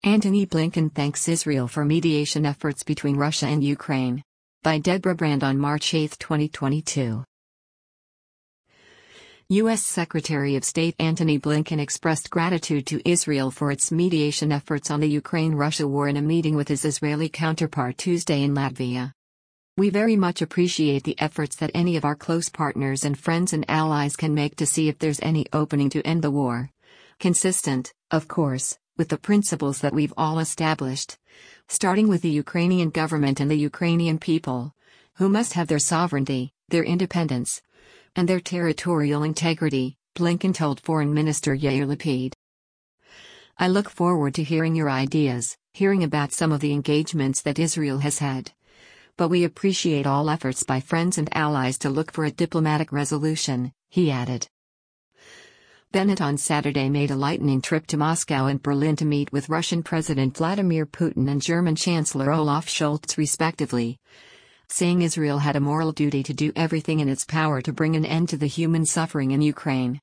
Antony Blinken thanks Israel for mediation efforts between Russia and Ukraine. By Deborah Brand on March 8, 2022. U.S. Secretary of State Antony Blinken expressed gratitude to Israel for its mediation efforts on the Ukraine-Russia war in a meeting with his Israeli counterpart Tuesday in Latvia. "We very much appreciate the efforts that any of our close partners and friends and allies can make to see if there's any opening to end the war. Consistent, of course, with the principles that we've all established. Starting with the Ukrainian government and the Ukrainian people, who must have their sovereignty, their independence, and their territorial integrity," Blinken told Foreign Minister Yair Lapid. "I look forward to hearing your ideas, hearing about some of the engagements that Israel has had. But we appreciate all efforts by friends and allies to look for a diplomatic resolution," he added. Bennett on Saturday made a lightning trip to Moscow and Berlin to meet with Russian President Vladimir Putin and German Chancellor Olaf Scholz respectively, saying Israel had a moral duty to do everything in its power to bring an end to the human suffering in Ukraine.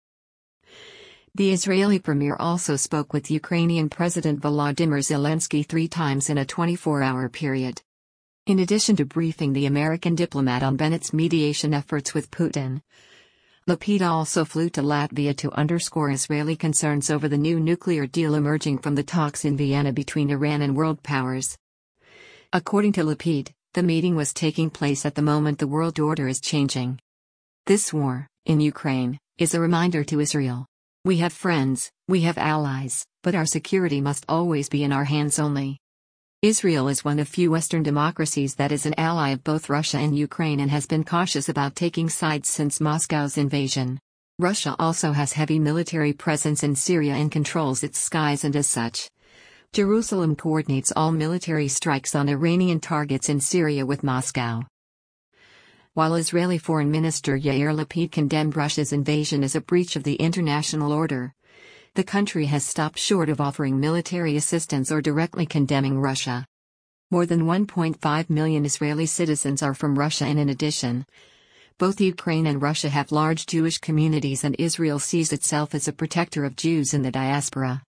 The Israeli premier also spoke with Ukrainian President Volodymyr Zelensky 3 times in a 24-hour period. In addition to briefing the American diplomat on Bennett's mediation efforts with Putin, Lapid also flew to Latvia to underscore Israeli concerns over the new nuclear deal emerging from the talks in Vienna between Iran and world powers. According to Lapid, the meeting was taking place at the moment the world order is changing. "This war, in Ukraine, is a reminder to Israel. We have friends, we have allies, but our security must always be in our hands only. Israel is one of few Western democracies that is an ally of both Russia and Ukraine and has been cautious about taking sides since Moscow's invasion. Russia also has heavy military presence in Syria and controls its skies, and as such, Jerusalem coordinates all military strikes on Iranian targets in Syria with Moscow." While Israeli Foreign Minister Yair Lapid condemned Russia's invasion as a breach of the international order, the country has stopped short of offering military assistance or directly condemning Russia. More than 1.5 million Israeli citizens are from Russia, and in addition, both Ukraine and Russia have large Jewish communities, and Israel sees itself as a protector of Jews in the diaspora.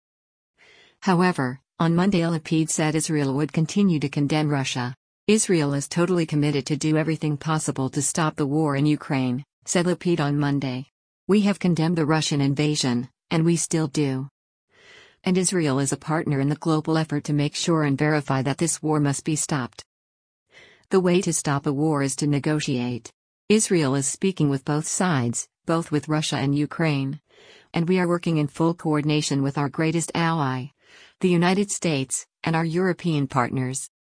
However, on Monday Lapid said Israel would continue to condemn Russia. "Israel is totally committed to do everything possible to stop the war in Ukraine," said Lapid on Monday. "We have condemned the Russian invasion, and we still do. And Israel is a partner in the global effort to make sure and verify that this war must be stopped. The way to stop a war is to negotiate. Israel is speaking with both sides, both with Russia and Ukraine. And we are working in full coordination with our greatest ally, the United States, and our European partners."